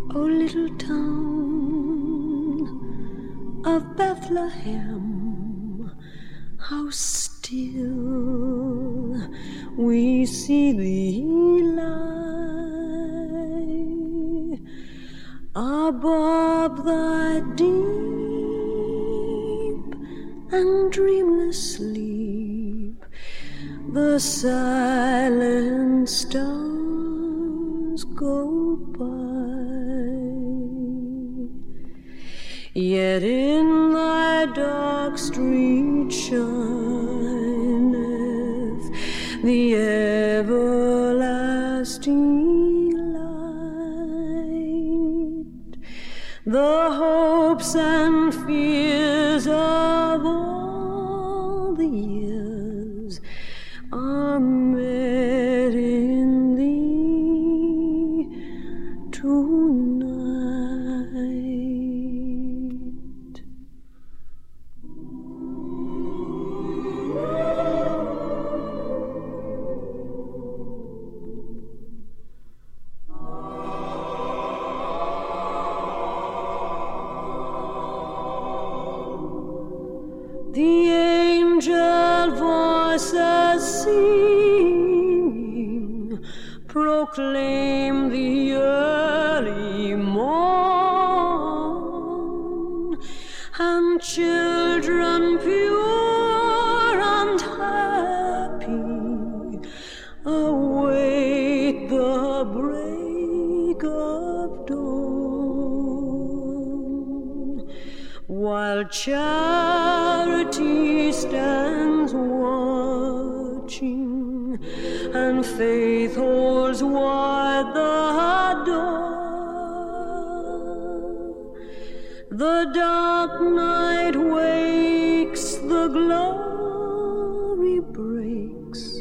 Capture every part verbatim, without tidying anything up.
O little town of Bethlehem, how still we see thee lie above thy deep and dreamless sleep. The silent stars go by. Yet in thy dark street shineth the everlasting light. The hopes and fears of all the years are met in thee tonight. The angel voices singing proclaim the early morn, and children pure and happy await the break of dawn, while charity stands watching and faith holds wide the door. The dark night wakes, the glory breaks,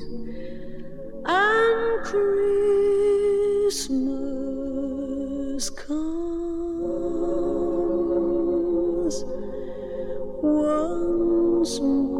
and Christmas comes once more.